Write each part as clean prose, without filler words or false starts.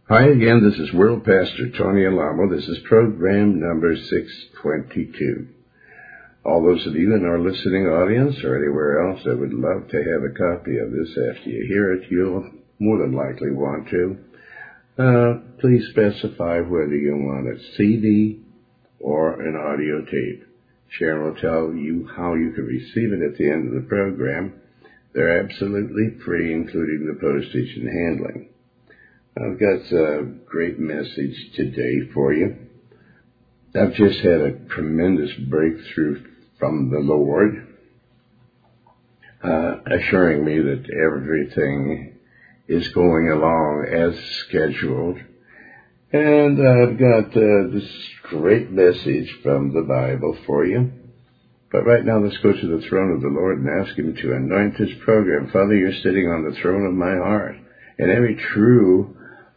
Hi again, this is World Pastor Tony Alamo. This is program number 622. All those of you in our listening audience or anywhere else that would love to have a copy of this after you hear it, you'll more than likely want to. Please specify whether you want a CD or an audio tape. Sharon will tell you how you can receive it at the end of the program. They're absolutely free, including the postage and handling. I've got a great message today for you. I've just had a tremendous breakthrough from the Lord, assuring me that everything is going along as scheduled. And I've got this great message from the Bible for you. But right now, let's go to the throne of the Lord and ask Him to anoint this program. Father, you're sitting on the throne of my heart. And every true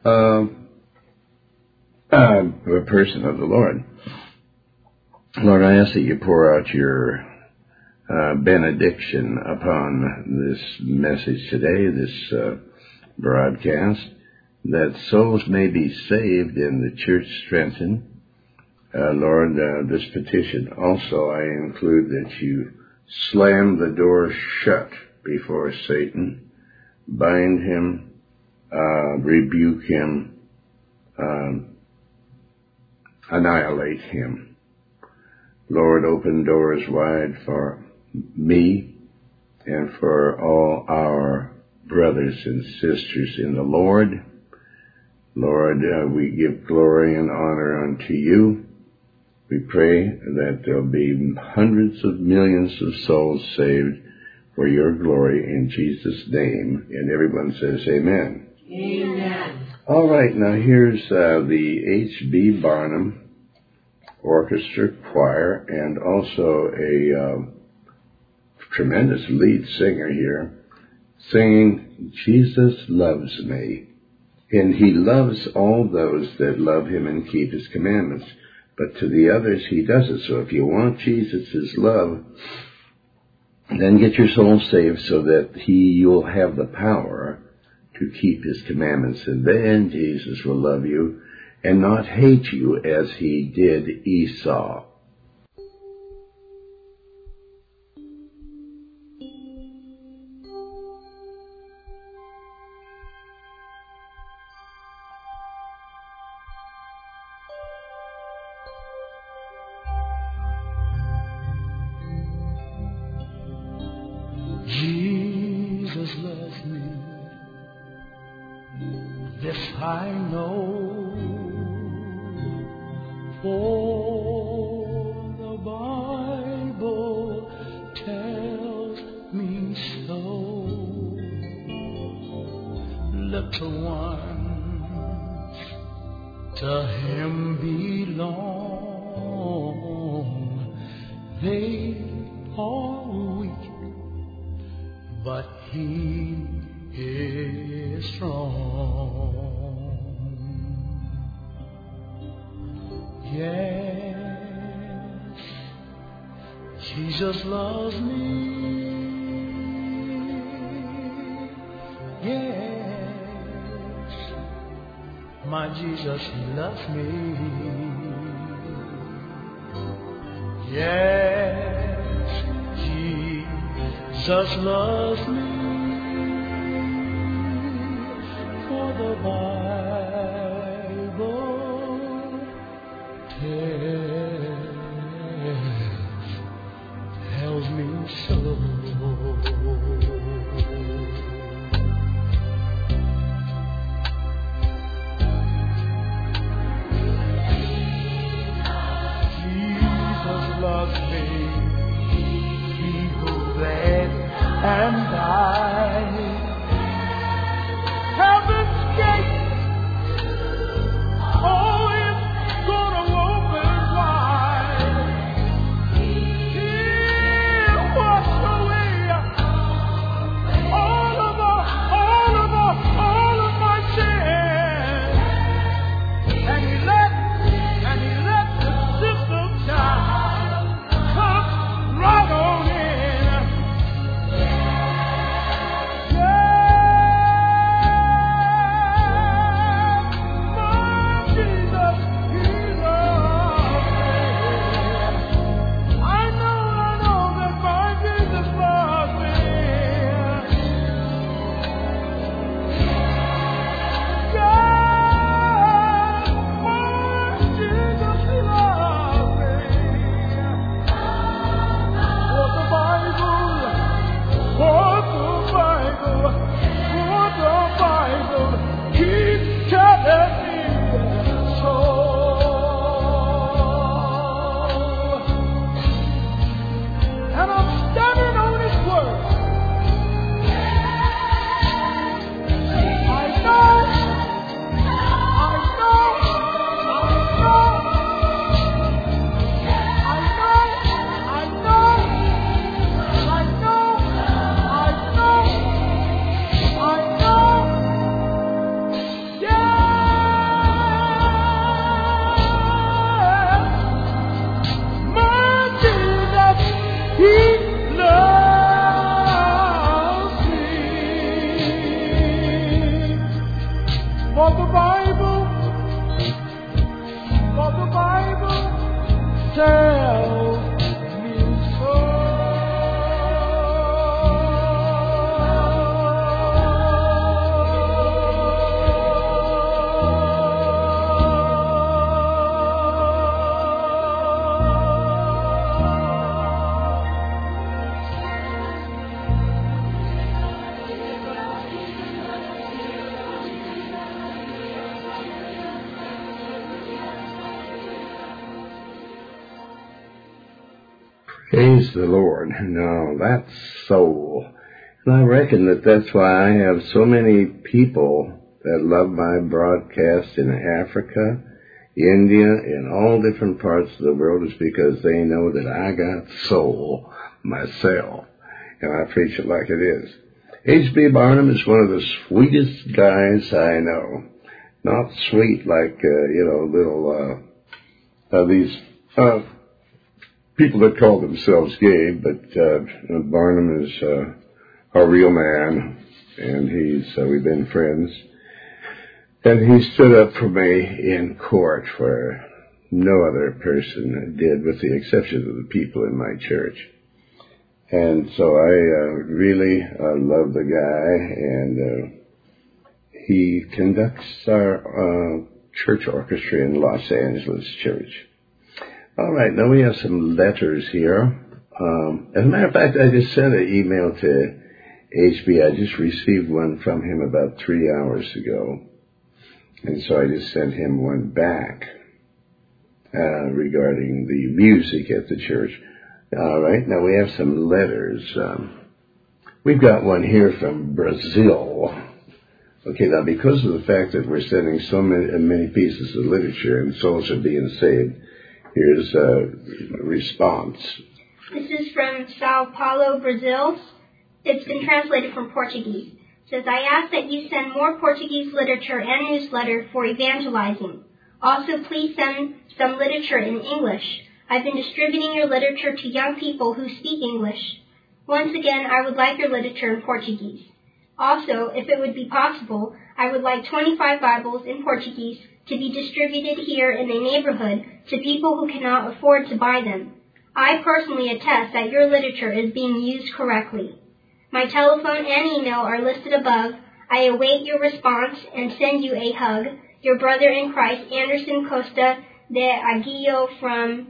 person of the Lord. Lord, I ask that you pour out your benediction upon this message today, this broadcast, that souls may be saved and the church strengthened. Lord, this petition also I include that you slam the door shut before Satan, bind him, rebuke him, annihilate him. Lord, open doors wide for me and for all our brothers and sisters in the Lord. Lord, we give glory and honor unto you. We pray that there'll be hundreds of millions of souls saved for your glory in Jesus' name. And everyone says amen. Amen. All right, now here's the H.B. Barnum Orchestra Choir and also a tremendous lead singer here singing, Jesus Loves Me. And He loves all those that love Him and keep His commandments. But to the others, He doesn't. So if you want Jesus' love, then get your soul saved so that you'll have the power to keep His commandments. And then Jesus will love you and not hate you as He did Esau. Jesus loves me, this I know, for the Bible tells me so. Little ones to Him belong, they are weak, but He is strong. Yes, Jesus loves me. Yes, my Jesus, He loves me. Yes, Jesus loves me. For the Bible tells me so. Jesus loves me, He who bled and died. Heaven's gate, oh, it's gonna open wide. He'll wash away For the Bible tells me so. Praise the Lord. Now, that's soul. And I reckon that's why I have so many people that love my broadcast in Africa, India, in all different parts of the world, is because they know that I got soul myself. And I preach it like it is. H.B. Barnum is one of the sweetest guys I know. Not sweet like, these people that call themselves gay, but Barnum is a real man, and we've been friends. And he stood up for me in court where no other person did, with the exception of the people in my church. And so I really love the guy, and he conducts our church orchestra in Los Angeles Church. All right, now we have some letters here. As a matter of fact, I just sent an email to HB. I just received one from him about 3 hours ago. And so I just sent him one back regarding the music at the church. All right, now we have some letters. We've got one here from Brazil. Okay, now because of the fact that we're sending so many pieces of literature and souls are being saved, here's a response. This is from Sao Paulo, Brazil. It's been translated from Portuguese. It says, I ask that you send more Portuguese literature and newsletter for evangelizing. Also, please send some literature in English. I've been distributing your literature to young people who speak English. Once again, I would like your literature in Portuguese. Also, if it would be possible, I would like 25 Bibles in Portuguese to be distributed here in the neighborhood to people who cannot afford to buy them. I personally attest that your literature is being used correctly. My telephone and email are listed above. I await your response and send you a hug. Your brother in Christ, Anderson Costa de Aguillo from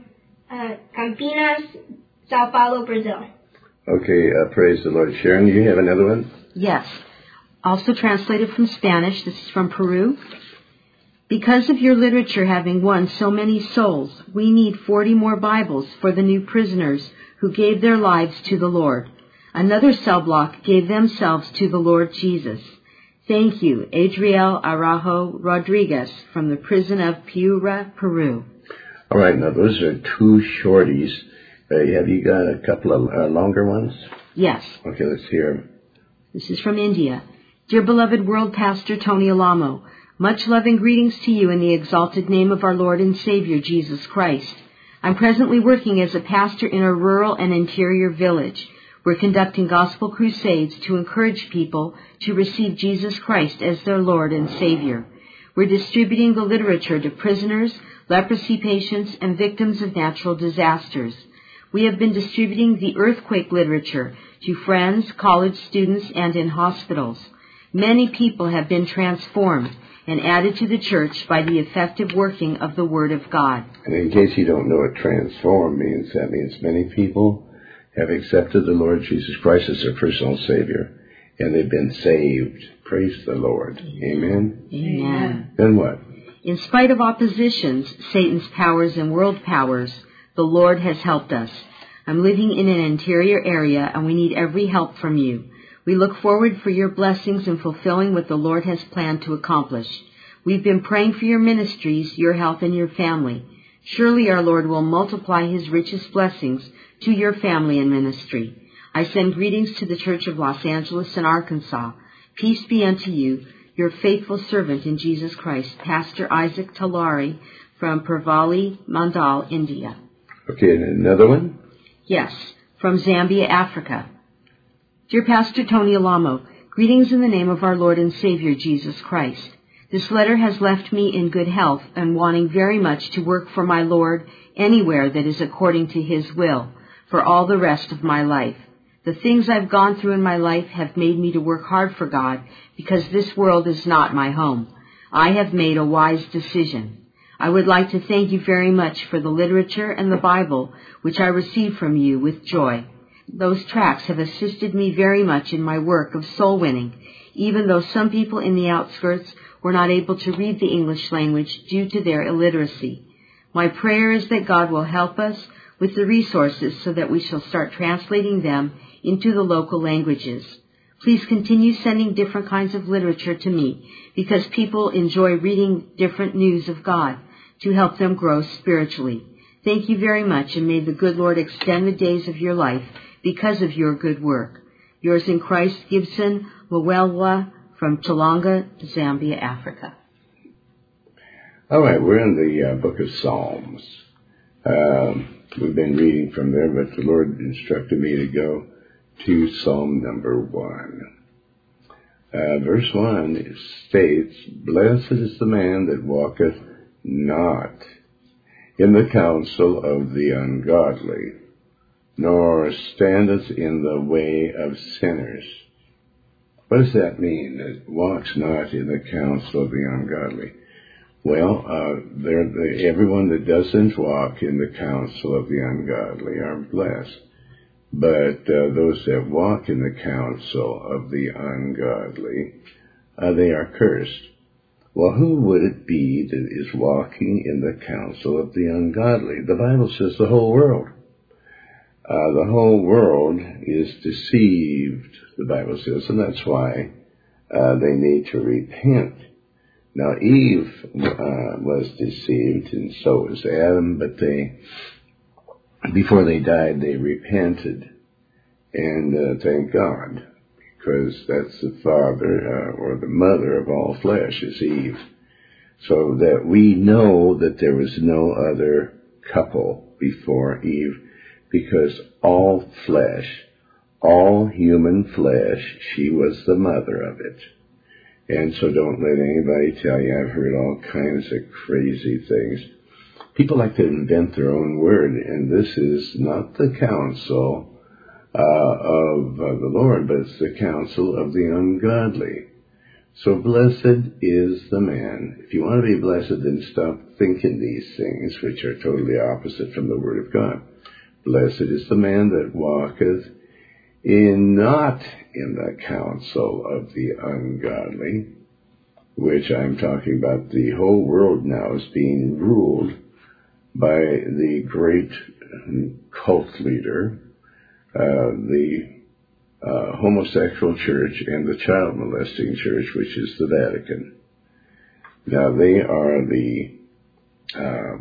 Campinas, Sao Paulo, Brazil. Okay, praise the Lord. Sharon, do you have another one? Yes. Also translated from Spanish. This is from Peru. Because of your literature having won so many souls, we need 40 more Bibles for the new prisoners who gave their lives to the Lord. Another cell block gave themselves to the Lord Jesus. Thank you, Adriel Araujo Rodriguez from the prison of Piura, Peru. All right, now those are two shorties. Have you got a couple of longer ones? Yes. Okay, let's hear them. This is from India. Dear beloved World Pastor Tony Alamo, much love and greetings to you in the exalted name of our Lord and Savior, Jesus Christ. I'm presently working as a pastor in a rural and interior village. We're conducting gospel crusades to encourage people to receive Jesus Christ as their Lord and Savior. We're distributing the literature to prisoners, leprosy patients, and victims of natural disasters. We have been distributing the earthquake literature to friends, college students, and in hospitals. Many people have been transformed and added to the church by the effective working of the Word of God. And in case you don't know what transform means, that means many people have accepted the Lord Jesus Christ as their personal Savior, and they've been saved. Praise the Lord. Amen? Amen. Then what? In spite of oppositions, Satan's powers and world powers, the Lord has helped us. I'm living in an interior area, and we need every help from you. We look forward for your blessings in fulfilling what the Lord has planned to accomplish. We've been praying for your ministries, your health, and your family. Surely our Lord will multiply his richest blessings to your family and ministry. I send greetings to the Church of Los Angeles and Arkansas. Peace be unto you, your faithful servant in Jesus Christ, Pastor Isaac Talari from Pervali, Mandal, India. Okay, and another one? Yes, from Zambia, Africa. Dear Pastor Tony Alamo, greetings in the name of our Lord and Savior, Jesus Christ. This letter has left me in good health and wanting very much to work for my Lord anywhere that is according to His will for all the rest of my life. The things I've gone through in my life have made me to work hard for God because this world is not my home. I have made a wise decision. I would like to thank you very much for the literature and the Bible which I received from you with joy. Those tracts have assisted me very much in my work of soul winning, even though some people in the outskirts were not able to read the English language due to their illiteracy. My prayer is that God will help us with the resources so that we shall start translating them into the local languages. Please continue sending different kinds of literature to me because people enjoy reading different news of God to help them grow spiritually. Thank you very much, and may the good Lord extend the days of your life because of your good work. Yours in Christ, Gibson Mwelwa from Chalonga, Zambia, Africa. All right, we're in the book of Psalms. We've been reading from there, but the Lord instructed me to go to Psalm number 1. Verse 1 states, "Blessed is the man that walketh not in the counsel of the ungodly, nor standeth in the way of sinners." What does that mean? It walks not in the counsel of the ungodly. Well, everyone that doesn't walk in the counsel of the ungodly are blessed. But those that walk in the counsel of the ungodly, they are cursed. Well, who would it be that is walking in the counsel of the ungodly? The Bible says the whole world. The whole world is deceived, the Bible says, and that's why they need to repent. Now, Eve was deceived, and so was Adam, but before they died, they repented. And thank God, because that's the father or the mother of all flesh is Eve. So that we know that there was no other couple before Eve, because all flesh, all human flesh, she was the mother of it. And so don't let anybody tell you, I've heard all kinds of crazy things. People like to invent their own word, and this is not the counsel of the Lord, but it's the counsel of the ungodly. So blessed is the man. If you want to be blessed, then stop thinking these things, which are totally opposite from the Word of God. Blessed is the man that walketh not in the counsel of the ungodly, which I'm talking about. The whole world now is being ruled by the great cult leader, the homosexual church and the child molesting church, which is the Vatican. Now they are the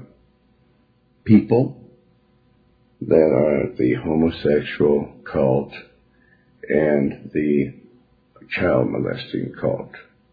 people that are the homosexual cult and the child molesting cult.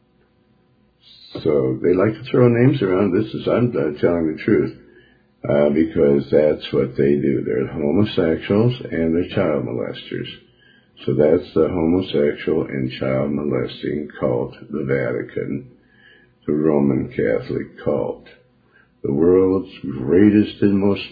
So they like to throw names around. I'm telling the truth, because that's what they do. They're homosexuals and they're child molesters. So that's the homosexual and child molesting cult, the Vatican, the Roman Catholic cult, the world's greatest and most,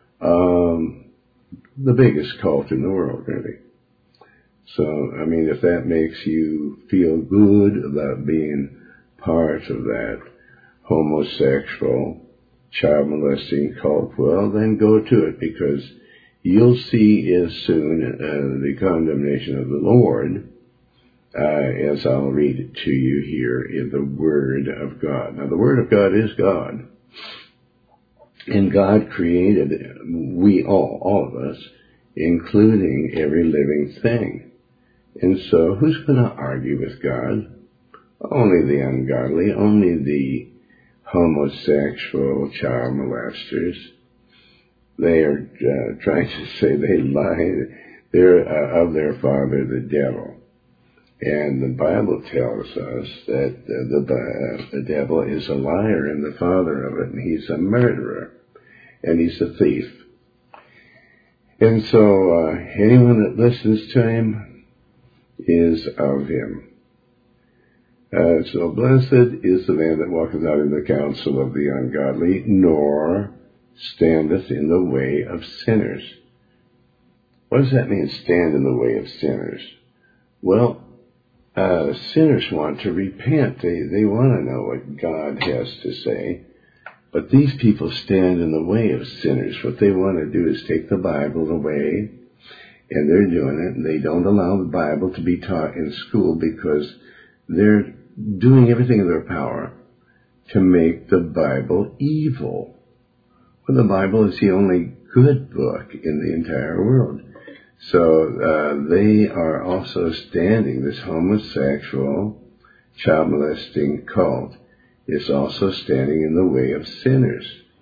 the biggest cult in the world, really. So, I mean, if that makes you feel good about being part of that homosexual, child molesting cult, well, then go to it, because you'll see as soon the condemnation of the Lord, as I'll read it to you here in the Word of God. Now, the Word of God is God. And God created we all of us, including every living thing. And so who's going to argue with God? Only the ungodly, only the homosexual child molesters. They are trying to say they lie. They're of their father, the devil. And the Bible tells us that the devil is a liar and the father of it, and he's a murderer, and he's a thief. And so anyone that listens to him is of him. So blessed is the man that walketh not in the counsel of the ungodly, nor standeth in the way of sinners. What does that mean, stand in the way of sinners? Well, sinners want to repent. They want to know what God has to say. But these people stand in the way of sinners. What they want to do is take the Bible away, and they're doing it, and they don't allow the Bible to be taught in school because they're doing everything in their power to make the Bible evil. Well, the Bible is the only good book in the entire world. So they are also standing, this homosexual, child molesting cult is also standing in the way of sinners.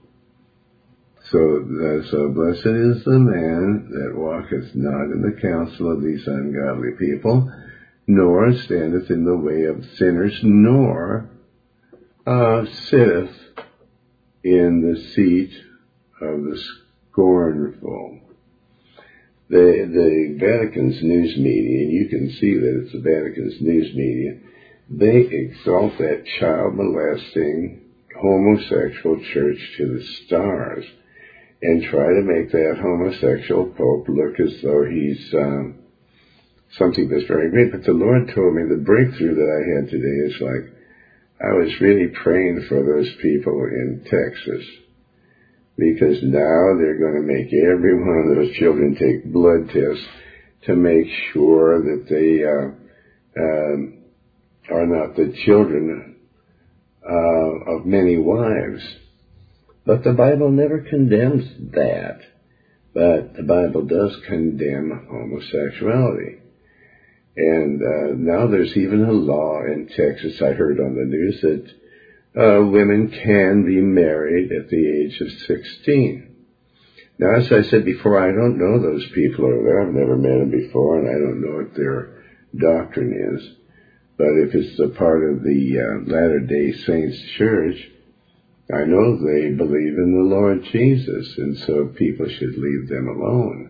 So blessed is the man that walketh not in the counsel of these ungodly people, nor standeth in the way of sinners, nor sitteth in the seat of the scornful. The Vatican's news media, and you can see that it's the Vatican's news media, they exalt that child molesting homosexual church to the stars and try to make that homosexual pope look as though he's something that's very great. But the Lord told me the breakthrough that I had today is like I was really praying for those people in Texas, because now they're going to make every one of those children take blood tests to make sure that they are not the children of many wives. But the Bible never condemns that. But the Bible does condemn homosexuality. And now there's even a law in Texas, I heard on the news, that women can be married at the age of 16. Now, as I said before, I don't know those people over there. I've never met them before, and I don't know what their doctrine is. But if it's a part of the Latter-day Saints Church, I know they believe in the Lord Jesus, and so people should leave them alone.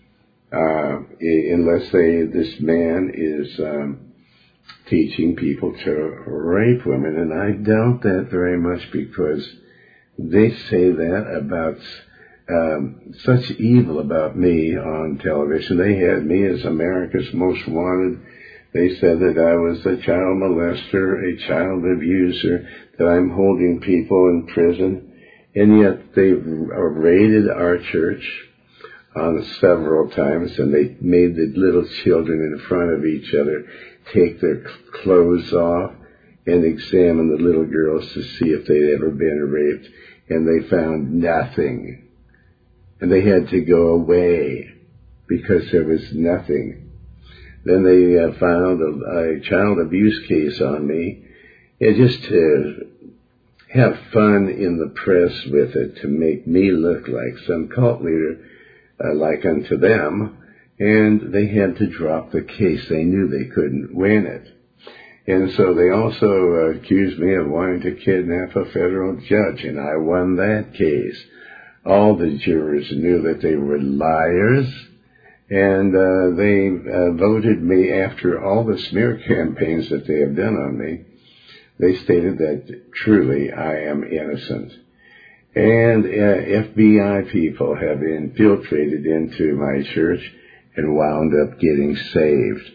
Unless this man is teaching people to rape women, and I doubt that very much, because they say that about such evil about me on television. They had me as America's Most Wanted. They said that I was a child molester, a child abuser, that I'm holding people in prison, and yet they've raided our church on several times, and they made the little children in front of each other take their clothes off and examine the little girls to see if they'd ever been raped, and they found nothing. And they had to go away because there was nothing. Then they found a child abuse case on me, and just to have fun in the press with it, to make me look like some cult leader, like unto them, and they had to drop the case. They knew they couldn't win it. And so they also accused me of wanting to kidnap a federal judge, and I won that case. All the jurors knew that they were liars, and they voted me, after all the smear campaigns that they have done on me, they stated that truly I am innocent. And FBI people have infiltrated into my church and wound up getting saved.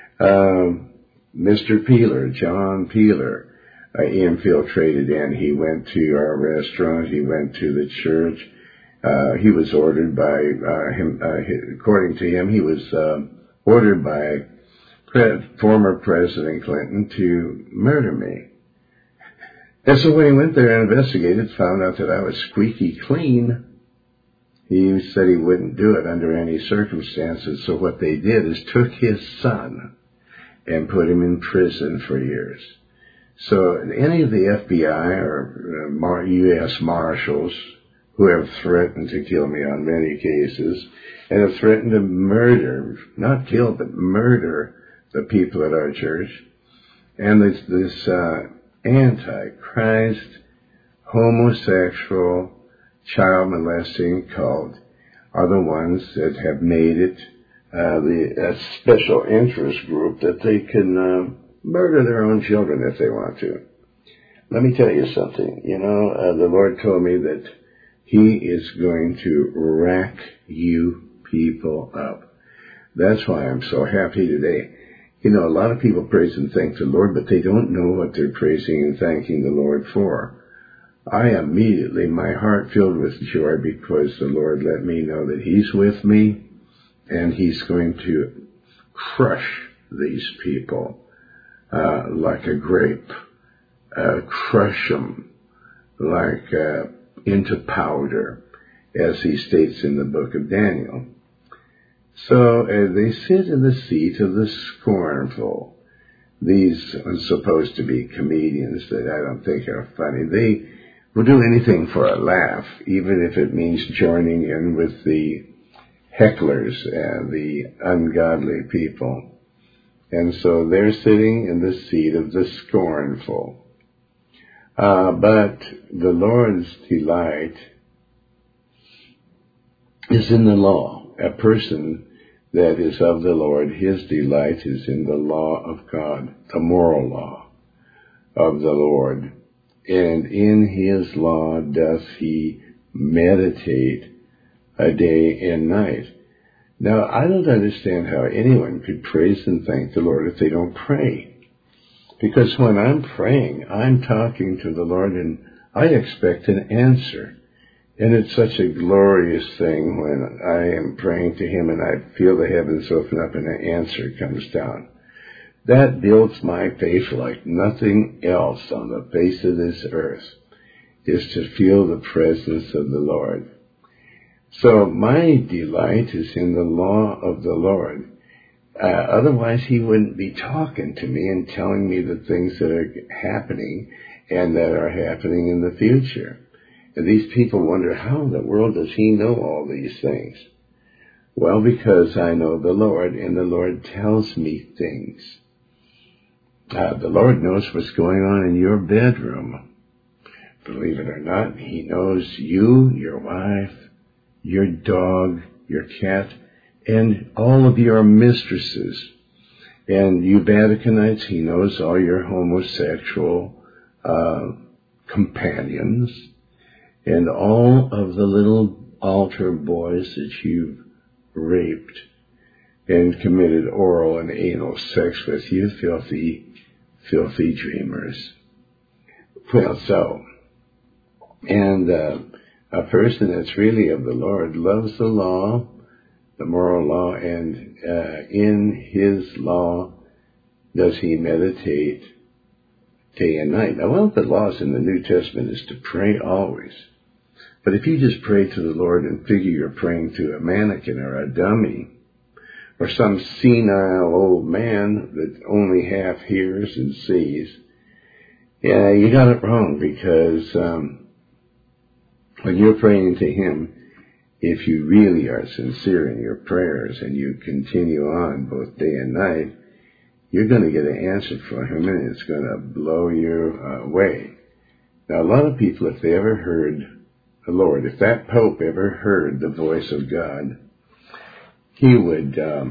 Mr. Peeler, John Peeler, infiltrated in. He went to our restaurant. He went to the church. He was ordered by him, according to him, he was ordered by former President Clinton to murder me. And so when he went there and investigated, found out that I was squeaky clean, he said he wouldn't do it under any circumstances. So what they did is took his son and put him in prison for years. So any of the FBI or U.S. Marshals who have threatened to kill me on many cases and have threatened to murder, not kill, but murder the people at our church, and this anti-Christ, homosexual, child molesting cult are the ones that have made it a special interest group that they can murder their own children if they want to. Let me tell you something. The Lord told me that He is going to rack you people up. That's why I'm so happy today. A lot of people praise and thank the Lord, but they don't know what they're praising and thanking the Lord for. I immediately, my heart filled with joy because the Lord let me know that He's with me and He's going to crush these people like a grape, crush them like into powder, as He states in the book of Daniel. So they sit in the seat of the scornful. These are supposed to be comedians that I don't think are funny. They will do anything for a laugh, even if it means joining in with the hecklers and the ungodly people. And so they're sitting in the seat of the scornful. But the Lord's delight is in the law. A person that is of the Lord, his delight is in the law of God, the moral law of the Lord. And in His law doth he meditate a day and night. Now, I don't understand how anyone could praise and thank the Lord if they don't pray. Because when I'm praying, I'm talking to the Lord and I expect an answer. And it's such a glorious thing when I am praying to Him and I feel the heavens open up and an answer comes down. That builds my faith like nothing else on the face of this earth, is to feel the presence of the Lord. So my delight is in the law of the Lord. Otherwise, He wouldn't be talking to me and telling me the things that are happening and that are happening in the future. And these people wonder, how in the world does He know all these things? Well, because I know the Lord, and the Lord tells me things. The Lord knows what's going on in your bedroom. Believe it or not, He knows you, your wife, your dog, your cat, and all of your mistresses. And you Vaticanites, He knows all your homosexual companions and all of the little altar boys that you've raped and committed oral and anal sex with, you filthy dreamers. Well, so, and a person that's really of the Lord loves the law, the moral law, and in His law does he meditate day and night. Now, one of the laws in the New Testament is to pray always. But if you just pray to the Lord and figure you're praying to a mannequin or a dummy, or some senile old man that only half hears and sees, yeah, you got it wrong, because when you're praying to Him, if you really are sincere in your prayers and you continue on both day and night, you're going to get an answer from Him, and it's going to blow you away. Now, a lot of people, if they ever heard the Lord, if that Pope ever heard the voice of God, he would,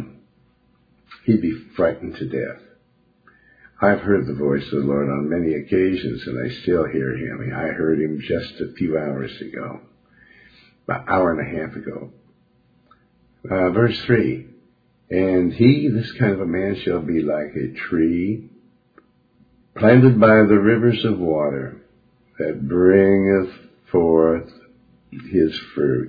he'd be frightened to death. I've heard the voice of the Lord on many occasions, and I still hear Him. I heard Him just a few hours ago, about an hour and a half ago. Verse 3, and he, this kind of a man, shall be like a tree planted by the rivers of water, that bringeth forth his fruit.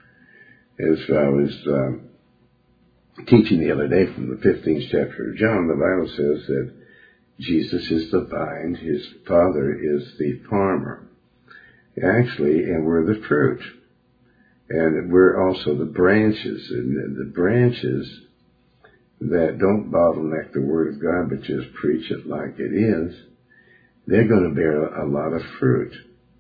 As I was teaching the other day from the 15th chapter of John, the Bible says that Jesus is the vine, His Father is the farmer. Actually, and we're the fruit. And we're also the branches. And the branches that don't bottleneck the Word of God, but just preach it like it is, they're going to bear a lot of fruit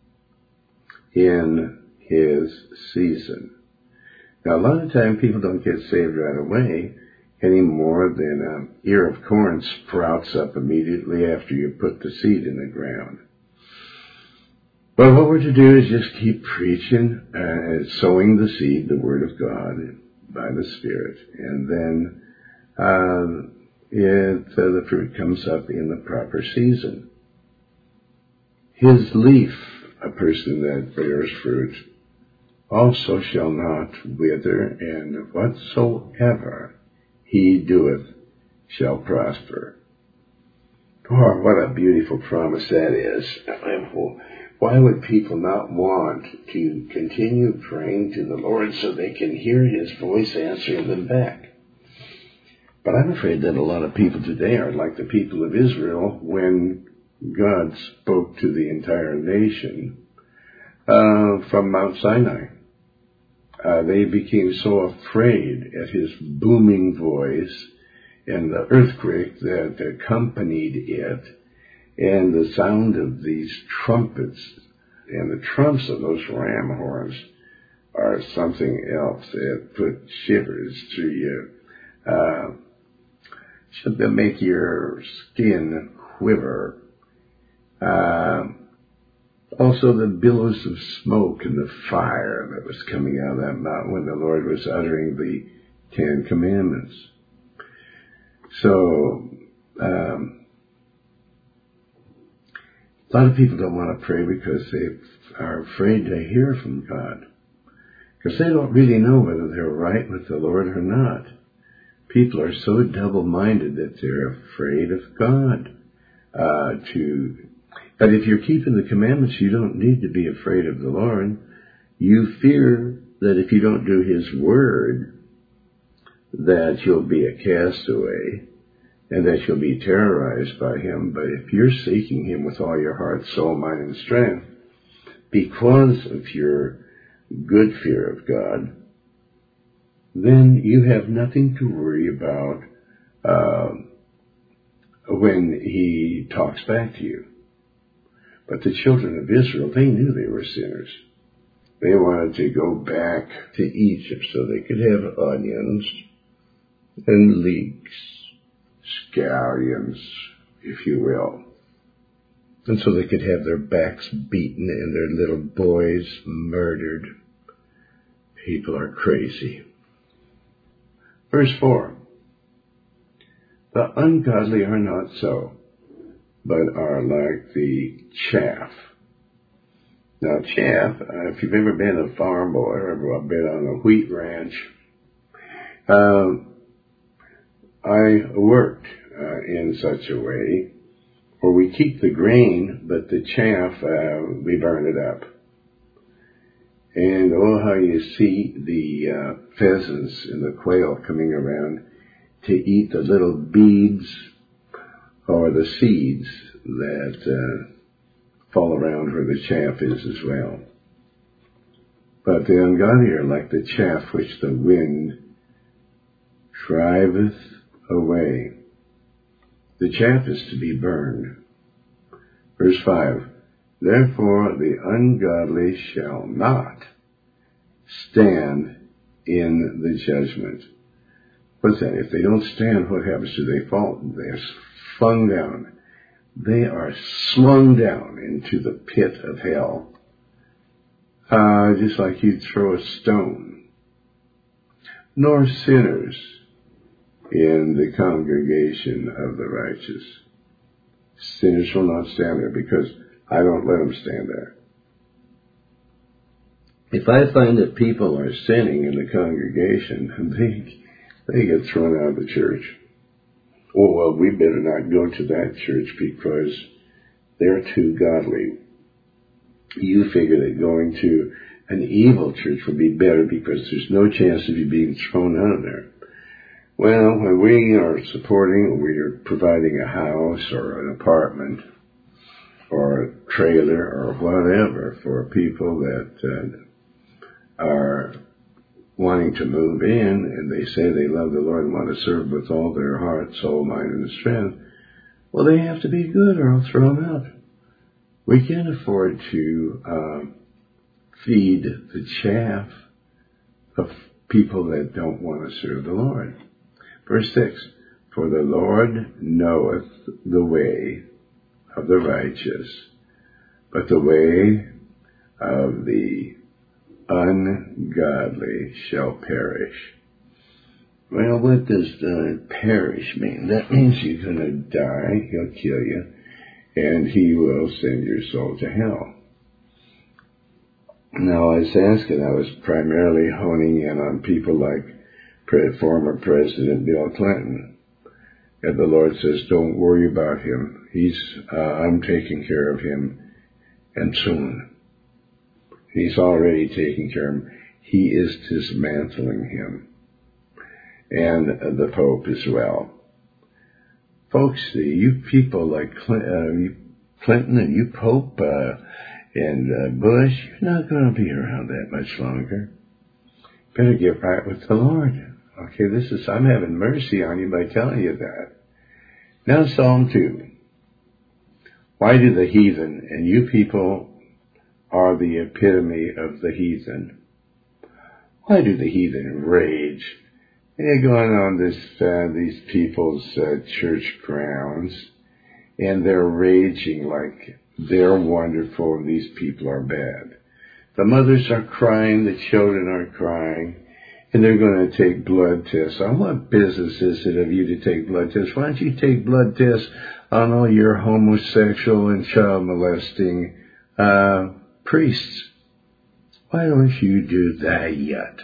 in His season. Now, a lot of times people don't get saved right away any more than an ear of corn sprouts up immediately after you put the seed in the ground. But what we're to do is just keep preaching, sowing the seed, the Word of God, by the Spirit, and then the fruit comes up in the proper season. His leaf, a person that bears fruit, also shall not wither, and whatsoever he doeth shall prosper. Oh, what a beautiful promise that is. Why would people not want to continue praying to the Lord so they can hear his voice answering them back? But I'm afraid that a lot of people today are like the people of Israel when God spoke to the entire nation from Mount Sinai. They became so afraid at his booming voice and the earthquake that accompanied it, and the sound of these trumpets and the trumps of those ram horns are something else that put shivers through you. Should they make your skin quiver? Also the billows of smoke and the fire that was coming out of that mountain when the Lord was uttering the 10 Commandments. So, a lot of people don't want to pray because they are afraid to hear from God. Because they don't really know whether they're right with the Lord or not. People are so double-minded that they're afraid of God. But if you're keeping the commandments, you don't need to be afraid of the Lord. You fear that if you don't do his word, that you'll be a castaway and that you'll be terrorized by him. But if you're seeking him with all your heart, soul, mind, and strength, because of your good fear of God, then you have nothing to worry about when he talks back to you. But the children of Israel, they knew they were sinners. They wanted to go back to Egypt so they could have onions and leeks, scallions, if you will. And so they could have their backs beaten and their little boys murdered. People are crazy. Verse 4. The ungodly are not so, but are like the chaff. Now, chaff, if you've ever been a farm boy or ever been on a wheat ranch, I worked in such a way where we keep the grain, but the chaff, we burn it up. And oh, how you see the pheasants and the quail coming around to eat the little beads or the seeds that fall around where the chaff is as well. But the ungodly are like the chaff which the wind driveth away. The chaff is to be burned. Verse 5, therefore the ungodly shall not stand in the judgment. What's that? If they don't stand, what happens? Do they fall? They are flung down. They are slung down into the pit of hell. Just like you'd throw a stone. Nor sinners in the congregation of the righteous. Sinners will not stand there because I don't let them stand there. If I find that people are sinning in the congregation, they get thrown out of the church. Oh, well, we better not go to that church because they're too godly. You figure that going to an evil church would be better because there's no chance of you being thrown out of there. Well, when we are supporting, or we are providing a house or an apartment or a trailer or whatever for people that are wanting to move in and they say they love the Lord and want to serve with all their heart, soul, mind, and strength, well, they have to be good or I'll throw them out. We can't afford to feed the chaff of people that don't want to serve the Lord. Verse 6, for the Lord knoweth the way of the righteous, but the way of the ungodly shall perish. Well, what does perish mean? That means you're going to die, he'll kill you, and he will send your soul to hell. Now, I was asking, I was primarily honing in on people like former President Bill Clinton. And the Lord says, don't worry about him. I'm taking care of him, and soon. He's already taking care of him. He is dismantling him. And the Pope as well. Folks, you people like Clinton and you Pope and Bush, you're not going to be around that much longer. Better get right with the Lord. Okay, I'm having mercy on you by telling you that. Now Psalm 2. Why do the heathen, and you people are the epitome of the heathen. Why do the heathen rage? They're going on these people's church grounds, and they're raging like they're wonderful and these people are bad. The mothers are crying, the children are crying, and they're going to take blood tests. On what business is it of you to take blood tests? Why don't you take blood tests on all your homosexual and child molesting priests? Why don't you do that yet?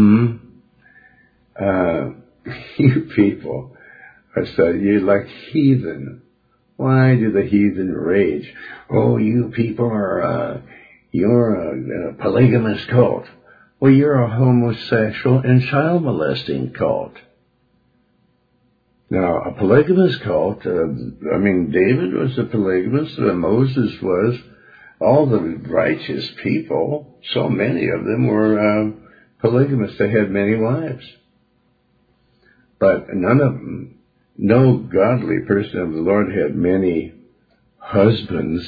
You people are you're like heathen. Why do the heathen rage? Oh, you people you're a polygamous cult. Well, you're a homosexual and child molesting cult. Now, a polygamous cult, David was a polygamist, Moses was, all the righteous people, so many of them were polygamists. They had many wives. But none of them, no godly person of the Lord had many husbands,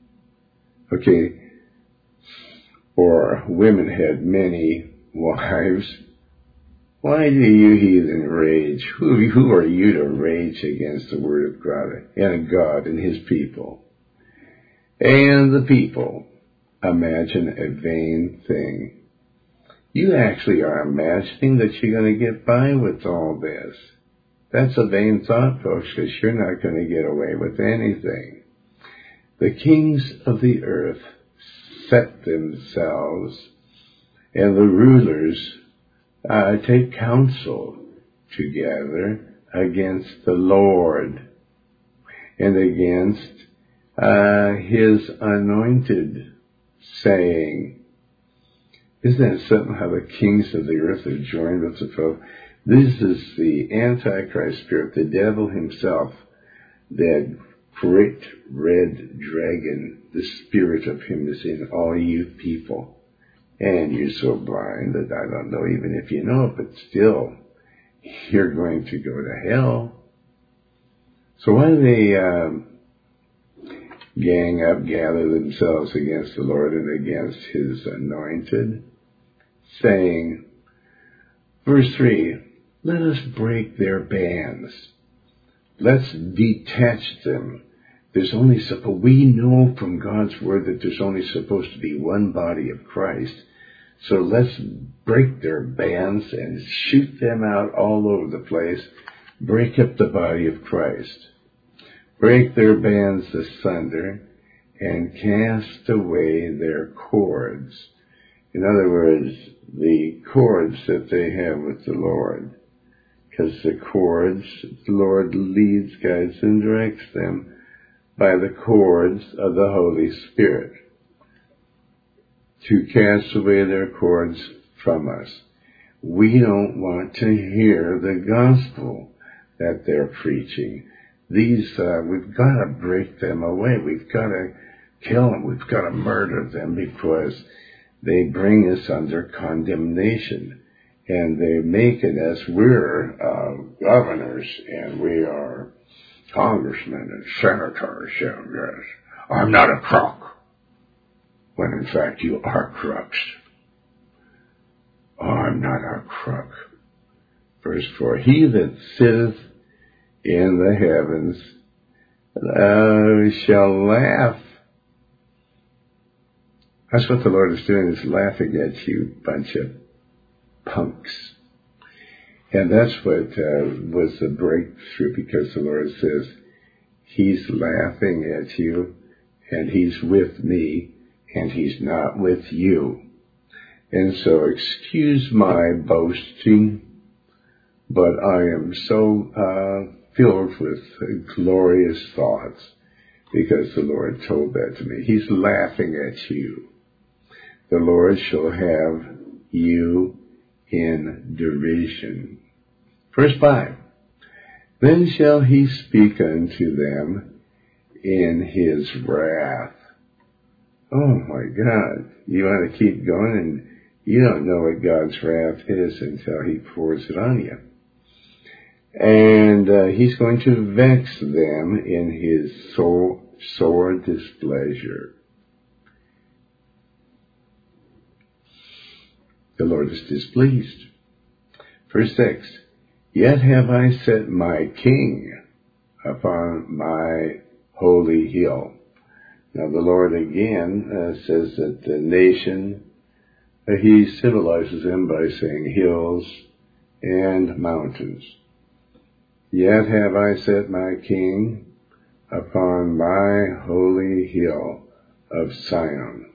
or women had many wives. Why do you heathen rage? Who are you to rage against the word of God and his people? And the people imagine a vain thing. You actually are imagining that you're going to get by with all this. That's a vain thought, folks, because you're not going to get away with anything. The kings of the earth set themselves, and the rulers take counsel together against the Lord and against his anointed, saying, isn't that something how the kings of the earth are joined with the foe? This is the Antichrist spirit, the devil himself, that great red dragon. The spirit of him is in all you people. And you're so blind that I don't know even if you know it, but still, you're going to go to hell. So why do they gather themselves against the Lord and against his anointed, saying, verse 3, let us break their bands. Let's detach them. We know from God's word that there's only supposed to be one body of Christ. So let's break their bands and shoot them out all over the place. Break up the body of Christ. Break their bands asunder and cast away their cords. In other words, the cords that they have with the Lord. Because the cords, the Lord leads, guides, and directs them by the cords of the Holy Spirit. To cast away their cords from us. We don't want to hear the gospel that they're preaching. We've got to break them away. We've got to kill them. We've got to murder them because they bring us under condemnation. And they're making us, we're governors and we are congressmen and senators. Yes. I'm not a crook. When in fact you are crooks. Oh, I'm not a crook. Verse 4, he that sitteth in the heavens shall laugh. That's what the Lord is doing, is laughing at you bunch of punks. And that's what was the breakthrough, because the Lord says, He's laughing at you, and He's with me, and He's not with you. And so excuse my boasting, but I am so filled with glorious thoughts, because the Lord told that to me. He's laughing at you. The Lord shall have you in derision. Verse 5. Then shall He speak unto them in His wrath. Oh my God. You want to keep going, and you don't know what God's wrath is until He pours it on you. And He's going to vex them in His sore displeasure. The Lord is displeased. Verse 6. Yet have I set my king upon my holy hill. Now the Lord again says that the nation, He civilizes them by saying hills and mountains. Yet have I set my king upon my holy hill of Sion,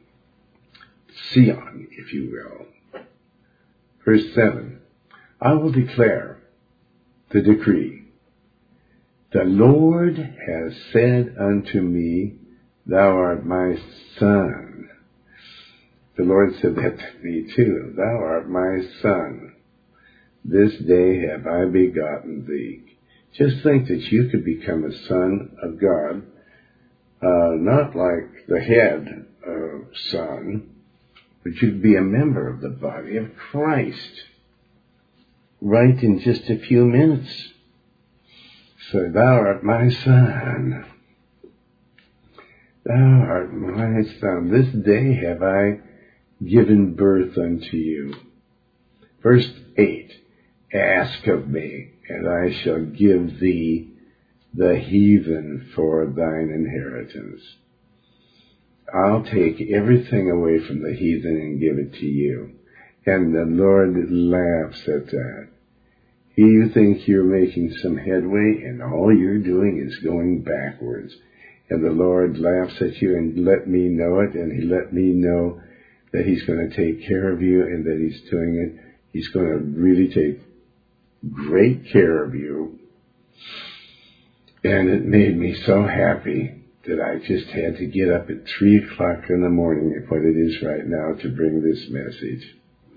if you will. Verse 7, I will declare the decree. The Lord has said unto me, Thou art my son. The Lord said that to me too. Thou art my son. This day have I begotten thee. Just think that you could become a son of God, not like the head son, but you'd be a member of the body of Christ right in just a few minutes. So thou art my son. Thou art my son. This day have I given birth unto you. Verse 8, ask of me, and I shall give thee the heathen for thine inheritance. I'll take everything away from the heathen and give it to you. And the Lord laughs at that. You think you're making some headway, and all you're doing is going backwards. And the Lord laughs at you and let me know it, and He let me know that He's going to take care of you and that He's doing it. He's going to really take great care of you. And it made me so happy that I just had to get up at 3 o'clock in the morning, what it is right now, to bring this message.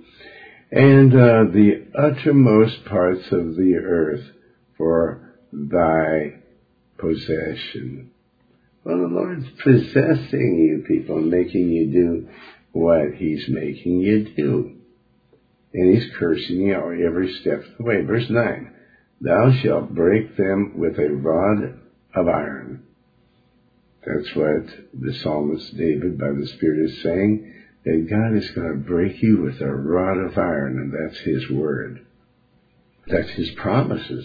And the uttermost parts of the earth for thy possession. Well, the Lord's possessing you, people, making you do what He's making you do. And He's cursing you every step of the way. Verse 9, thou shalt break them with a rod of iron. That's what the psalmist David, by the Spirit, is saying, that God is going to break you with a rod of iron, and that's His word. That's His promises.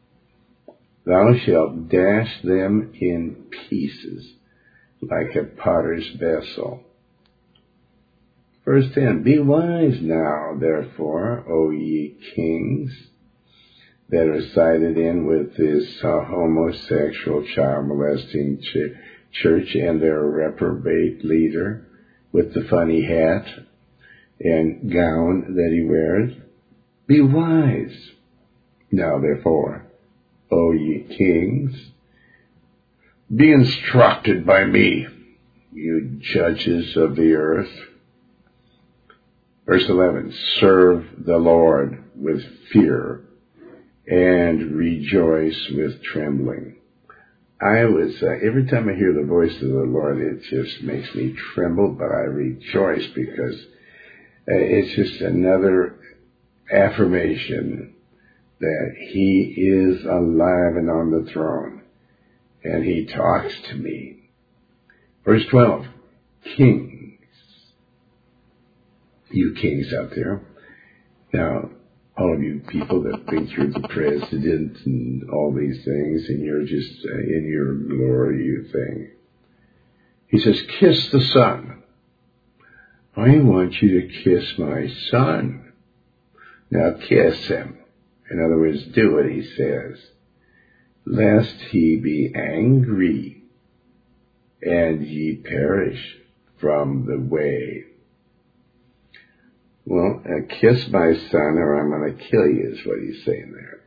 Thou shalt dash them in pieces like a potter's vessel. Verse 10, be wise now, therefore, O ye kings, that are sided in with this homosexual, child-molesting church and their reprobate leader with the funny hat and gown that he wears. Be wise now, therefore, O ye kings, be instructed by me, you judges of the earth. Verse 11, serve the Lord with fear and rejoice with trembling. Every time I hear the voice of the Lord, it just makes me tremble, but I rejoice because it's just another affirmation that He is alive and on the throne, and He talks to me. Verse 12, kings. You kings out there. Now, all of you people that think you're the president and all these things, and you're just in your glory, you think. He says, kiss the Son. I want you to kiss my Son. Now kiss Him. In other words, do what he says, lest he be angry and ye perish from the way. Well, kiss my son or I'm going to kill you is what he's saying there.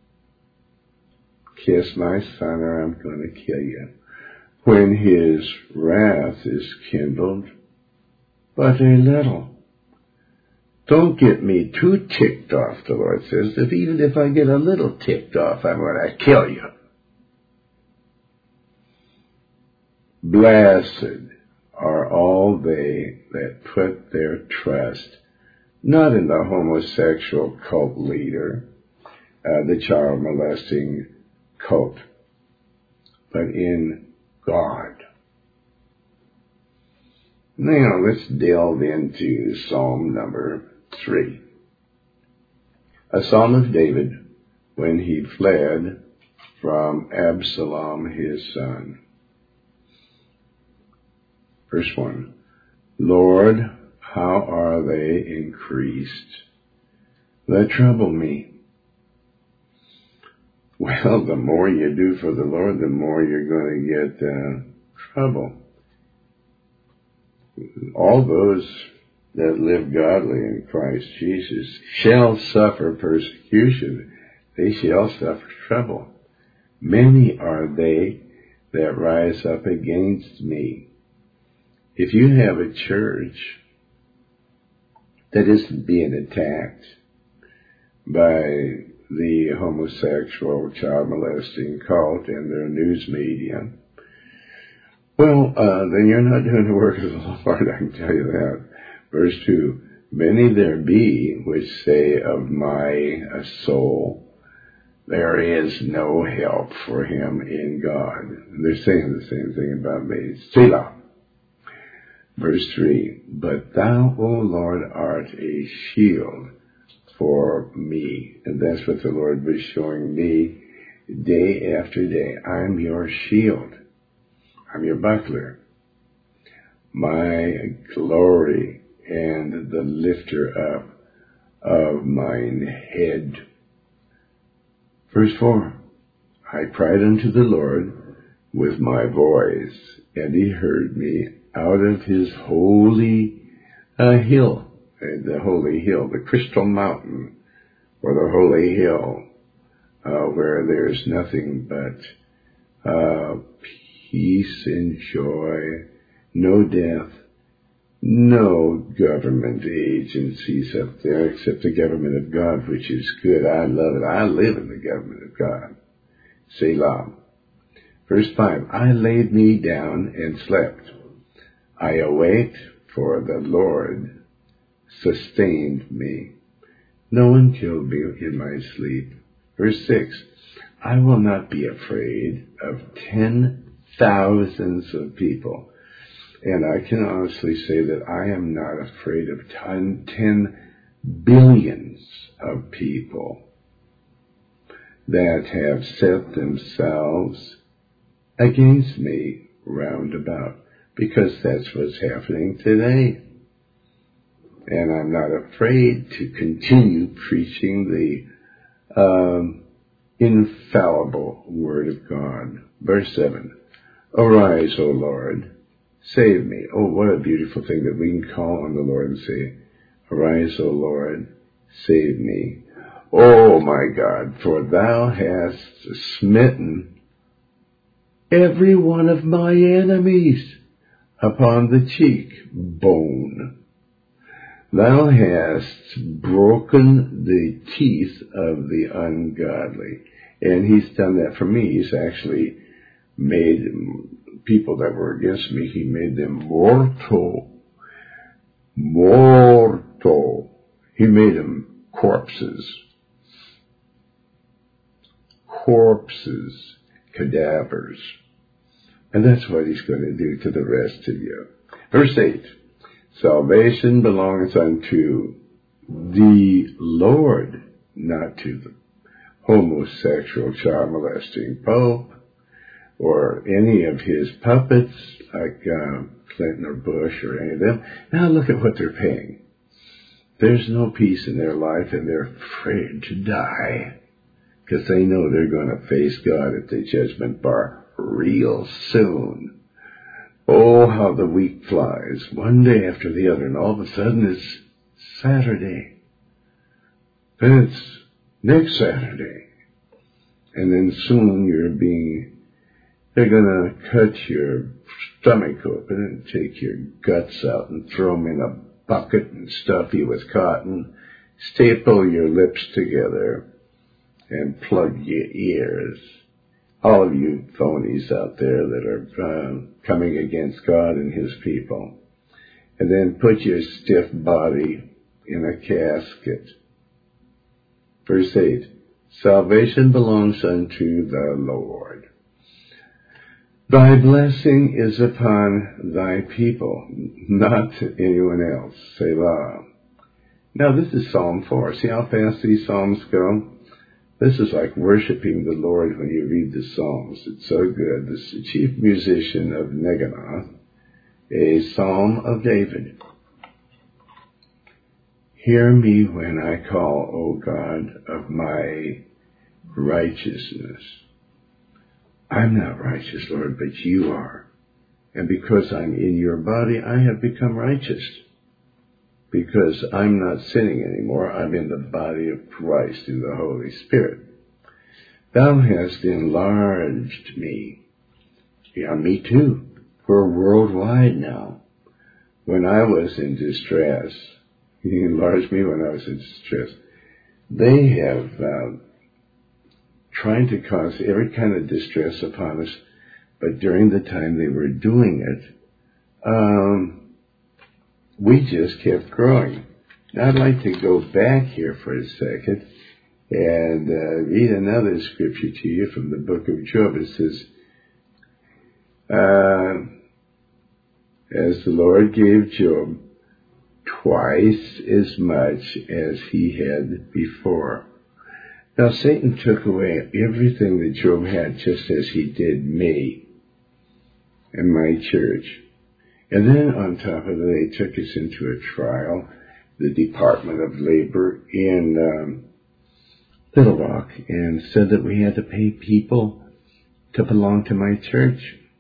Kiss my son or I'm going to kill you. When his wrath is kindled, but a little. Don't get me too ticked off, the Lord says, that even if I get a little ticked off, I'm going to kill you. Blessed are all they that put their trust not in the homosexual cult leader, the child molesting cult, but in God. Now let's delve into Psalm number 3. A psalm of David when he fled from Absalom his son. Verse 1. Lord, how are they increased that trouble me? Well, the more you do for the Lord, the more you're going to get trouble. All those that live godly in Christ Jesus shall suffer persecution. They shall suffer trouble. Many are they that rise up against me. If you have a church that isn't being attacked by the homosexual, child molesting cult and their news media, well, then you're not doing the work of the Lord, I can tell you that. Verse 2, many there be which say of my soul, there is no help for him in God. They're saying the same thing about me. Selah. Verse 3, but thou, O Lord, art a shield for me. And that's what the Lord was showing me day after day. I'm your shield. I'm your buckler. My glory and the lifter up of mine head. Verse 4, I cried unto the Lord with my voice, and he heard me out of his holy hill, the holy hill, the crystal mountain, or the holy hill, where there's nothing but peace and joy, no death, no government agencies up there except the government of God, which is good. I love it. I live in the government of God. Selah. Verse 5, I laid me down and slept. I awaked, for the Lord sustained me. No one killed me in my sleep. Verse 6, I will not be afraid of 10,000s of people. And I can honestly say that I am not afraid of 10 billions of people that have set themselves against me round about, because that's what's happening today. And I'm not afraid to continue preaching the infallible Word of God. Verse 7, arise, O Lord, save me. Oh, what a beautiful thing that we can call on the Lord and say, arise, O Lord, save me. Oh, my God, for thou hast smitten every one of my enemies upon the cheekbone. Thou hast broken the teeth of the ungodly. And he's done that for me. He's actually made people that were against me, he made them mortal. He made them corpses. Cadavers. And that's what he's going to do to the rest of you. Verse 8, salvation belongs unto the Lord, not to the homosexual, child molesting Pope, or any of his puppets, like Clinton or Bush or any of them. Now look at what they're paying. there's no peace in their life, and they're afraid to die because they know they're going to face God at the judgment bar real soon. Oh, how the week flies, one day after the other, and all of a sudden it's Saturday. Then it's next Saturday. And then soon they're going to cut your stomach open and take your guts out and throw them in a bucket and stuff you with cotton, staple your lips together, and plug your ears. All of you phonies out there that are coming against God and His people. And then put your stiff body in a casket. Verse 8, salvation belongs unto the Lord. Thy blessing is upon thy people, not anyone else. Selah. Now this is Psalm 4. See how fast these Psalms go? This is like worshiping the Lord when you read the Psalms. It's so good. This is the chief musician of Neganoth, a Psalm of David. Hear me when I call, O God, of my righteousness. I'm not righteous, Lord, but you are. And because I'm in your body, I have become righteous. Because I'm not sinning anymore, I'm in the body of Christ in the Holy Spirit. Thou hast enlarged me. Yeah, me too. We're worldwide now. When I was in distress, He enlarged me when I was in distress. They have tried to cause every kind of distress upon us, but during the time they were doing it, we just kept growing. Now I'd like to go back here for a second and read another scripture to you from the book of Job. It says, as the Lord gave Job twice as much as he had before. Now Satan took away everything that Job had, just as he did me and my church. And then on top of it, they took us into a trial, the Department of Labor in Little Rock, and said that we had to pay people to belong to my church.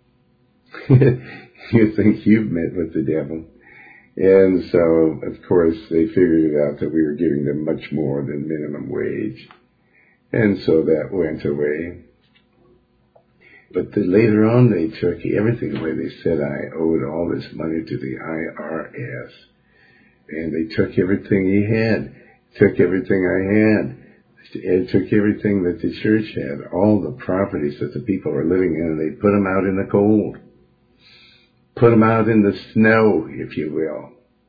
You think you've met with the devil. And so, of course, they figured it out that we were giving them much more than minimum wage. And so that went away. But later on, they took everything away. They said I owed all this money to the IRS. And they took everything he had, took everything I had, and took everything that the church had, all the properties that the people were living in, and they put them out in the cold. Put them out in the snow, if you will.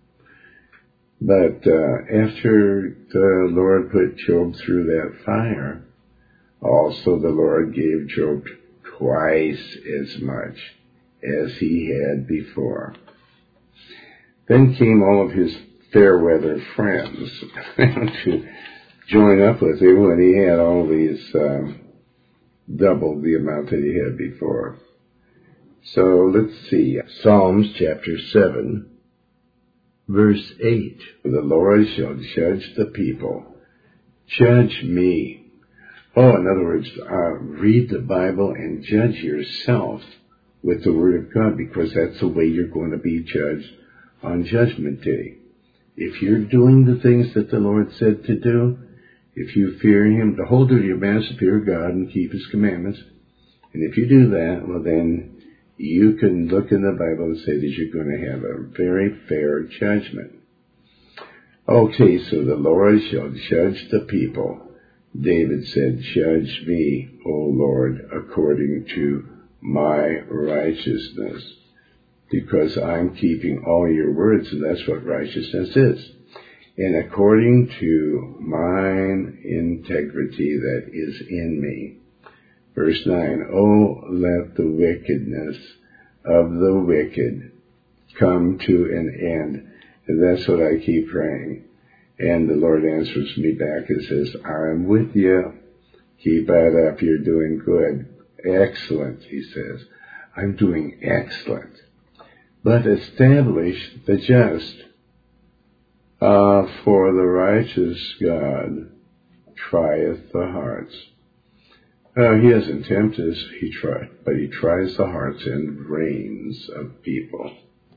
But after the Lord put Job through that fire, also the Lord gave Job twice as much as he had before. Then came all of his fair weather friends to join up with him when he had all these double the amount that he had before. So let's see. Psalms chapter 7, verse 8. The Lord shall judge the people. Judge me. Oh, in other words, read the Bible and judge yourself with the Word of God, because that's the way you're going to be judged on Judgment Day. If you're doing the things that the Lord said to do, if you fear Him, the whole duty of man is to fear God and keep His commandments. And if you do that, well then, you can look in the Bible and say that you're going to have a very fair judgment. Okay, so the Lord shall judge the people. David said, judge me, O Lord, according to my righteousness, because I'm keeping all your words, and that's what righteousness is. And according to mine integrity that is in me. Verse 9, oh, let the wickedness of the wicked come to an end. And that's what I keep praying. And the Lord answers me back and says, I'm with you. Keep that up. You're doing good. Excellent, He says. I'm doing excellent. But establish the just. For the righteous God trieth the hearts. He doesn't tempt us, but he tries the hearts and brains of people.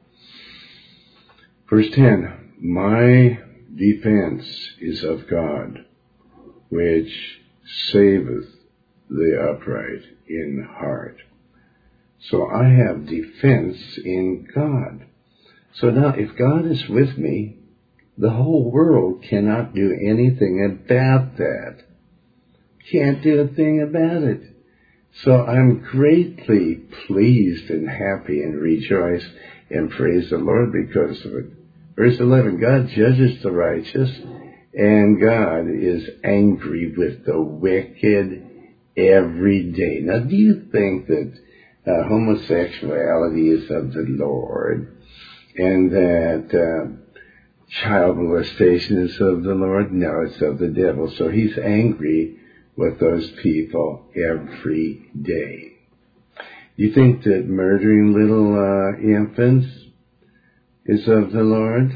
Verse 10, my defense is of God, which saveth the upright in heart. So I have defense in God. So now if God is with me, the whole world cannot do anything about that. Can't do a thing about it. So I'm greatly pleased and happy and rejoice and praise the Lord because of it. Verse 11, God judges the righteous, and God is angry with the wicked every day. Now, do you think that homosexuality is of the Lord and that child molestation is of the Lord? No, it's of the devil. So he's angry with those people every day. You think that murdering little infants is of the Lord?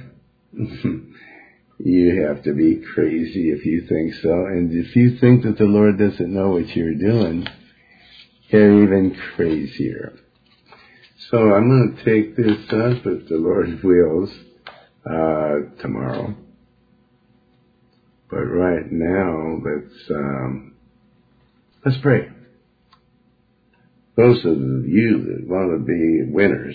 You have to be crazy if you think so. And if you think that the Lord doesn't know what you're doing, you're even crazier. So I'm going to take this up, if the Lord wills, tomorrow. But right now, let's pray. Those of you that want to be winners,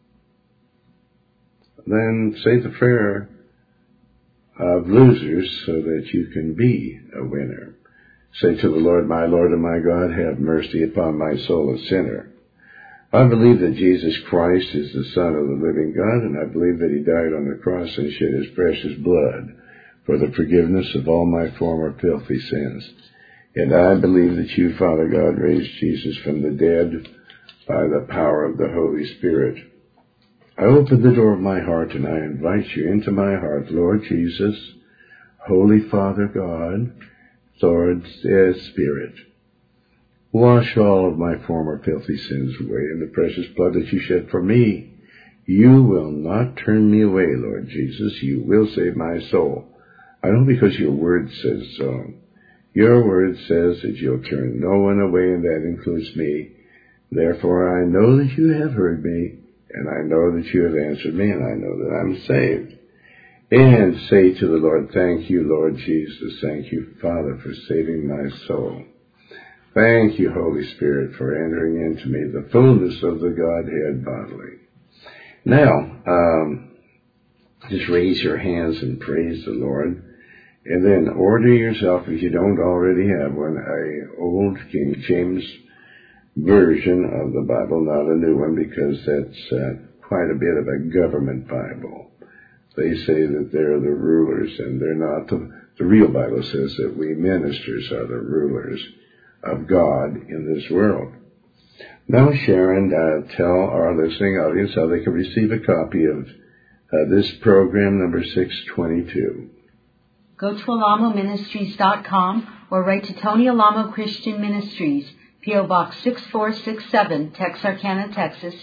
then say the prayer of losers so that you can be a winner. Say to the Lord, my Lord and my God, have mercy upon my soul, a sinner. I believe that Jesus Christ is the Son of the living God, and I believe that he died on the cross and shed his precious blood for the forgiveness of all my former filthy sins. And I believe that you, Father God, raised Jesus from the dead by the power of the Holy Spirit. I open the door of my heart and I invite you into my heart, Lord Jesus, Holy Father God, Lord Spirit. Wash all of my former filthy sins away in the precious blood that you shed for me. You will not turn me away, Lord Jesus. You will save my soul. I know because your word says so. Your word says that you'll turn no one away, and that includes me. Therefore, I know that you have heard me, and I know that you have answered me, and I know that I'm saved. And say to the Lord, thank you, Lord Jesus. Thank you, Father, for saving my soul. Thank you, Holy Spirit, for entering into me the fullness of the Godhead bodily. Now, just raise your hands and praise the Lord. And then order yourself, if you don't already have one, a old King James version of the Bible, not a new one, because that's quite a bit of a government Bible. They say that they're the rulers, and they're not. The real Bible says that we ministers are the rulers of God in this world. Now, Sharon, tell our listening audience how they can receive a copy of this program, number 622. Go to alamoministries.com or write to Tony Alamo Christian Ministries, P.O. Box 6467, Texarkana, Texas,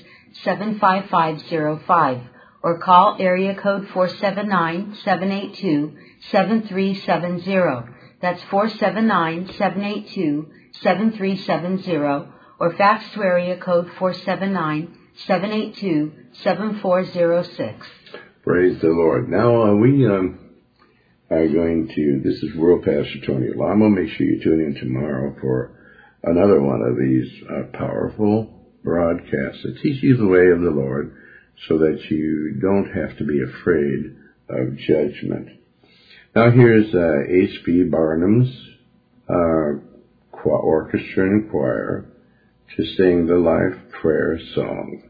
75505. Or call area code 479-782-7370. That's 479-782-7370. Or fax to area code 479-782-7406. Praise the Lord. Now we are going to, this is World Pastor Tony Alamo. Make sure you tune in tomorrow for another one of these powerful broadcasts that teach you the way of the Lord, so that you don't have to be afraid of judgment. Now here's H.B. Barnum's orchestra and choir to sing the Life Prayer Song.